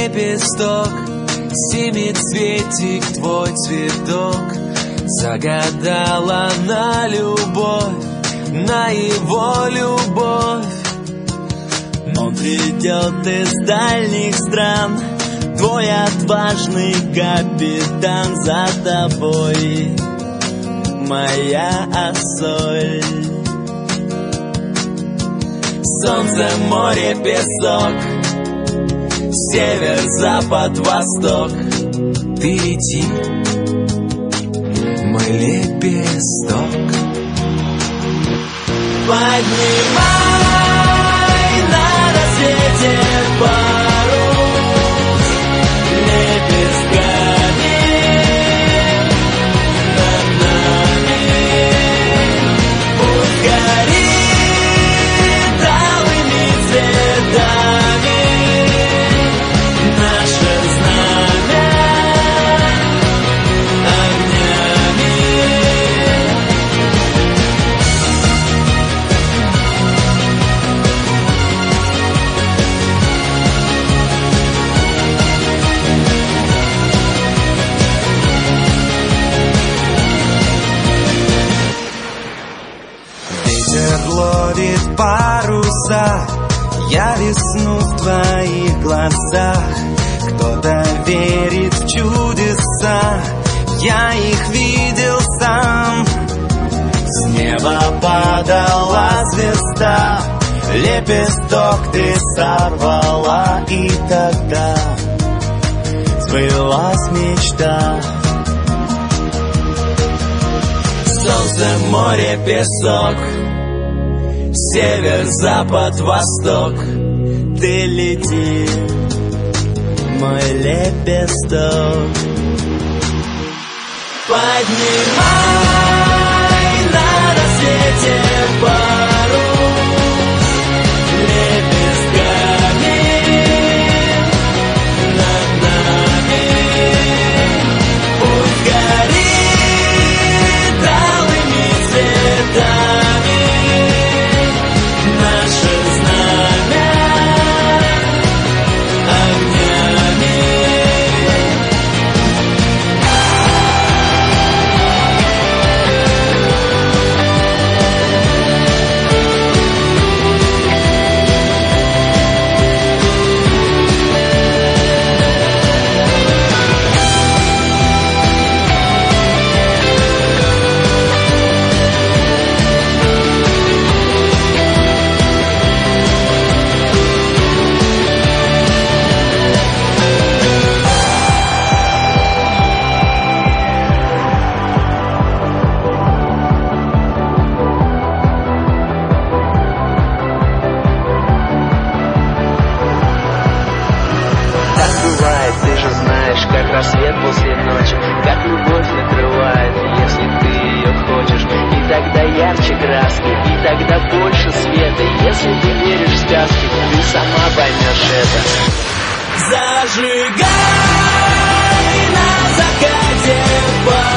лепесток, семицветик, твой цветок загадала на любовь, на его любовь. Он придет из дальних стран, твой отважный капитан, за тобой моя Ассоль. Солнце, море, песок, север, запад, восток. Ты лети, мой лепесток. Поднимай на рассвете парус лепестками над нами. Пусть горит алыми цветами наше знамя огнями. Ветер ловит паруса, я весну в твоих глазах. Кто-то верит в чудеса, я их видел сам. С неба падала звезда, лепесток ты сорвала, и тогда сбылась мечта. Солнце, море, песок, север, запад, восток. Ты лети, мой лепесток. Поднимай на рассвете парус лепестками над нами. Пусть горит алыми цветами наше знамя огнями. Ты же знаешь, как рассвет после ночи, как любовь накрывает, если ты ее хочешь. И тогда ярче краски, и тогда больше света. Если ты веришь в сказки, ты сама поймешь это. Зажигай на закате